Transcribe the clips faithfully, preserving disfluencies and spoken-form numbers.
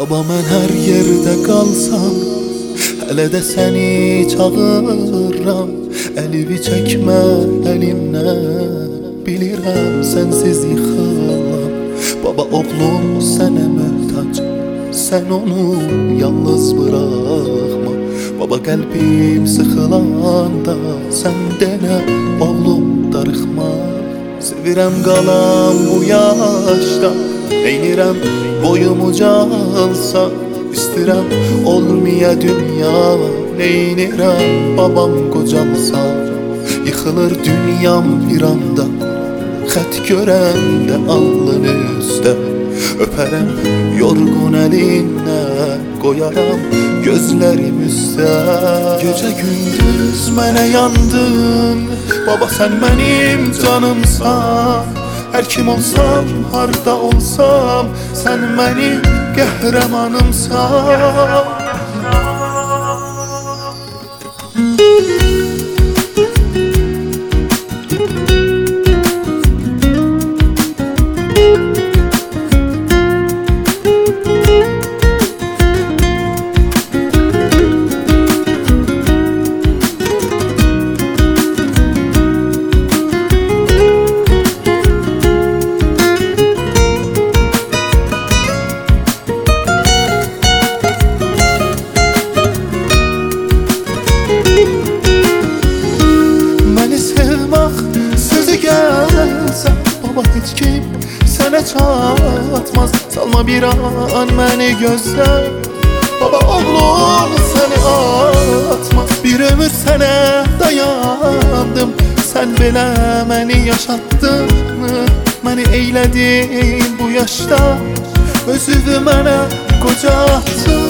Baba mən hər yerdə qalsam, hələ də səni çağırıram. Əlimi çəkmə əlimdən, bilirəm sənsiz yıxılam. Baba oğlum sənə möhtac, sən onu yalnız buraxma. Baba qəlbim sıxılanda, sən denə oğlum darıxma. Sevirəm qalam bu yaşda, eynirəm boyum ucalsa. İstirəm olmaya dünya, neynirəm babam qocalsa. Yıxılır dünyam bir anda, xət görəndə alnın üstə. Öpərəm yorğun əlindən, qoyaram gözlərim üstə. Gecə gündüz mənə yandın, baba sən mənim canımsan. Hər kim olsam, harda olsam, sən mənim qəhrəmanımsan. Baba heç kim sənə çatmaz, salma bir an məni gözlə. Baba oğlum səni atmaz, bir ömür sənə dayandım. Sən belə məni yaşatdın, məni eylədin bu yaşda, özünü mənə qocaltdın.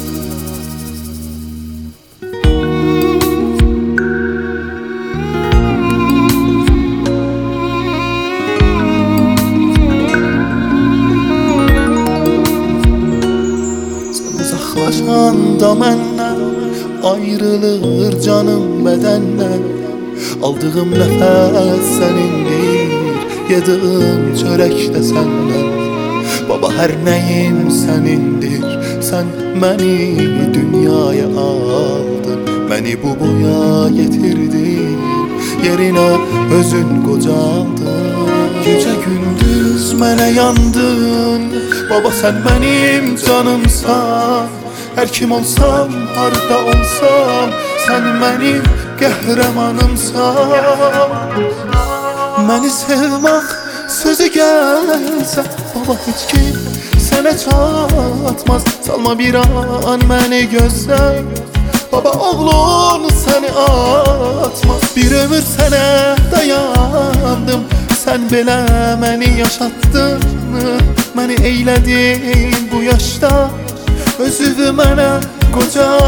Uzaqlaşanda məndən ayrılır canım bədəndən. Aldığım nəfəs sənindir, yedığım çörək də səndən. Baba hər nəyim sənindir, sən məni dünyaya aldın. Məni bu boya getirdin, yerinə özün qocaldın. Gecə gündüz mənə yandın, baba sən mənim canımsan. Hər kim olsam, harda olsam, sən mənim qəhrəmanımsan. Məni sevmək sözü gəlsə, baba heç kim sənə çatmaz, salma bir an məni gözlə. Baba oğlun səni atmaz, bir ömür sənə dayandım. Sən belə məni yaşatdın, məni eylədin bu yaşda, özünü mənə qoca